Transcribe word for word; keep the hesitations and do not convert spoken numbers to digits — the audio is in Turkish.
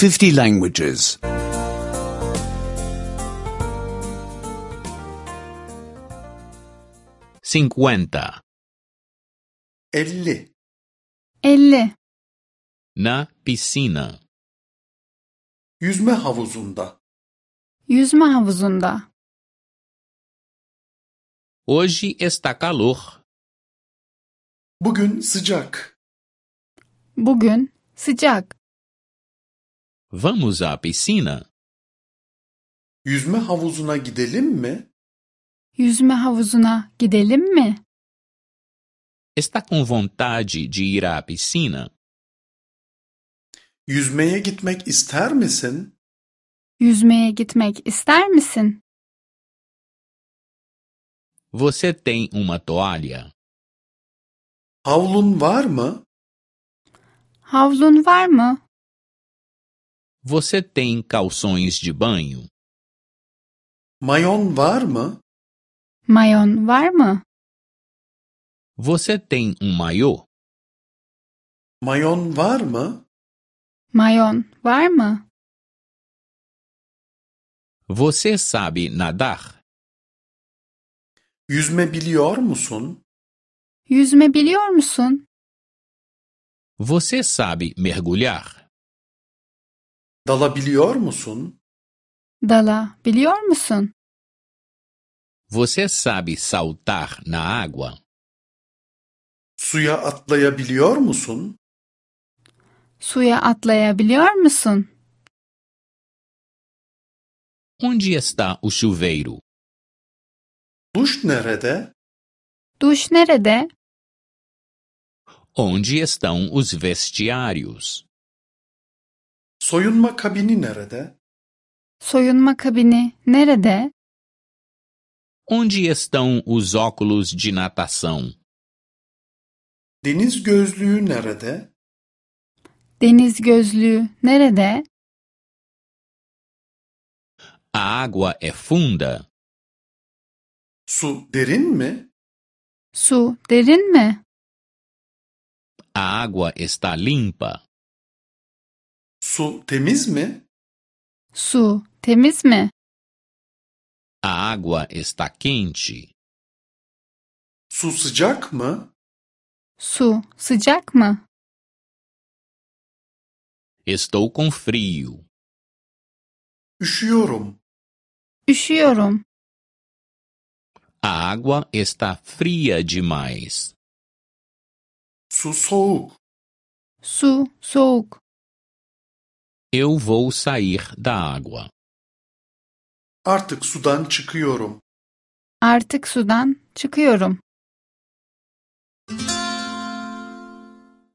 fifty languages. cinquenta. elli. elli. Na piscina. Yüzme havuzunda. Yüzme havuzunda. Hoje está calor. Bugün sıcak. Bugün sıcak. Vamos à piscina? Yüzme havuzuna gidelim mi? Yüzme havuzuna gidelim mi? Está com vontade de ir à piscina? Yüzmeye gitmek ister misin? Yüzmeye gitmek ister misin? Você tem uma toalha? Havlun var mı? Havlun var mı? Você tem calções de banho? Mayon var mı? Mayon var mı? Você tem um maiô? Mayon var mı? Mayon var mı? Você sabe nadar? Yüzme biliyor musun? Yüzme biliyor musun? Você sabe mergulhar? Dalabiliyor musun? Dala biliyor musun? Você sabe saltar na água? Suya atlayabiliyor musun? Suya atlayabiliyor musun? Onde está o chuveiro? Duş nerede? Duş nerede? Onde estão os vestiários? Soyunma kabini nerede? Soyunma kabini nerede? Onde estão os óculos de natação? Deniz gözlüğü nerede? Deniz gözlüğü nerede? A água é funda? Su derin mi? Su derin mi? A água está limpa? Su temiz mi? Su temiz mi? A água está quente? Su sıcak mı? Su sıcak mı? Estou com frio. Üşüyorum. Üşüyorum. A água está fria demais. Su soğuk. Su soğuk. Eu vou sair da água. Artık sudan çıkıyorum. Artık sudan çıkıyorum.